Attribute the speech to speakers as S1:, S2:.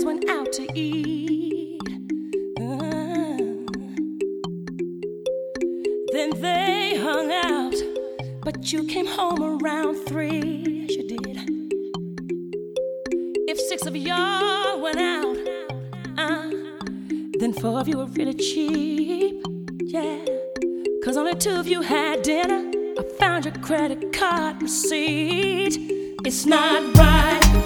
S1: friends went out to eat. Then they hung out, but you came home around 3. Yes, you did. If 6 of y'all went out, then 4 of you were really cheap. Yeah, 'cause only 2 of you had dinner. I found your credit card receipt. It's not right.